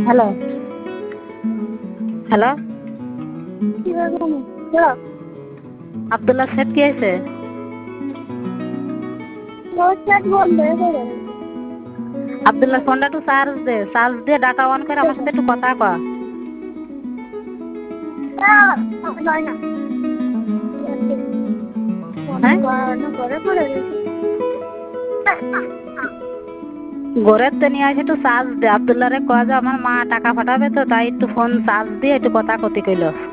Hello hello Abdullah set কি আছে? আব্দুল্লাহ ফোনটা একটু চার্জ দিয়ে ডাটা অন করে আমার সাথে একটু কথা কয়। হ্যাঁ ঘরের তো নিয়ে আসে একটু চার্জ দে। আব্দুল্লাহ রে কয় যে আমার মা টাকা পাঠাবে তো, তাই একটু ফোন চার্জ দিয়ে একটু কথা কতি কইল।